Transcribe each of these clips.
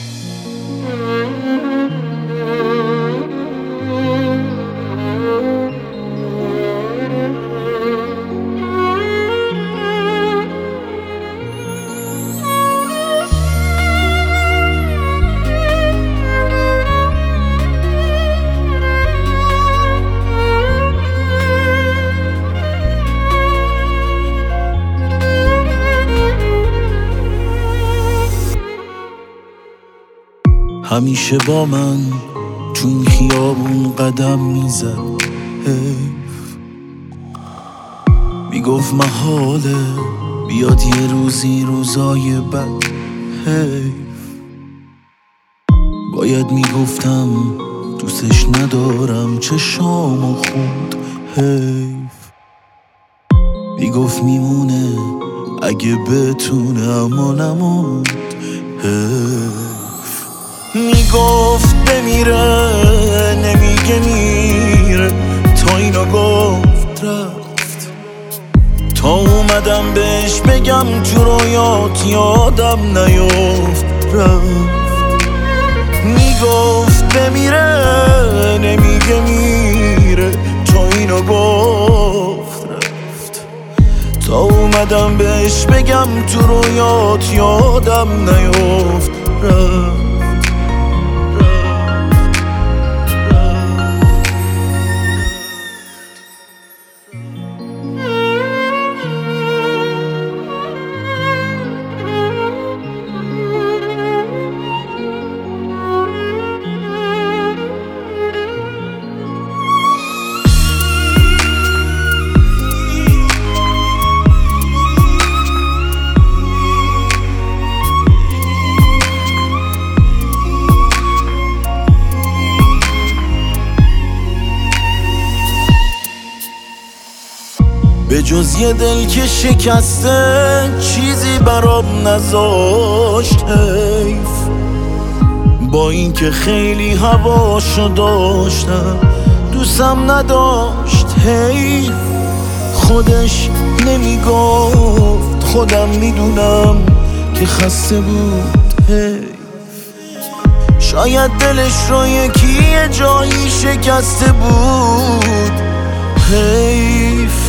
همیشه با من چون خیابون قدم میزد، حیف میگفت محاله بیاد یه روزی روزای بد، حیف باید میگفتم دوستش ندارم چشامو خود، حیف میگفت میمونه اگه بتونه اما نموند، حیف میگفت بمیره نمیگه میره، تا اینو گفت رفت، تا اومدم بهش بگم تو رویات یادم نیفت رفت، میگفت بمیره نمیگه میره، تا اینو گفت رفت، تا اومدم بهش بگم تو رویات یادم نیفت رفت. به جز یه دل که شکسته چیزی برام نذاشت، حیف با این که خیلی هواشو داشتم دوستم نداشت، حیف خودش نمیگفت خودم میدونم که خسته بود، حیف شاید دلش رو یکی یه جایی شکسته بود، حیف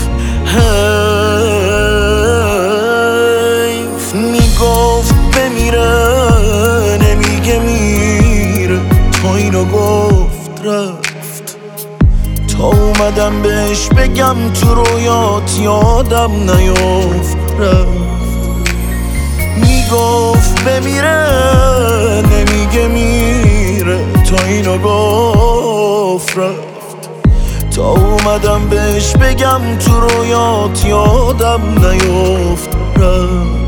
حیف میگفت بمیره نمیگه میره، تا اینو گفت رفت، تا اومدم بهش بگم تو رویات یادم نیفت رفت، میگفت بمیره نمیگه میره، تا اینو گفت رفت، تا اومدم بهش بگم تو رویات یادم نیفت رفت.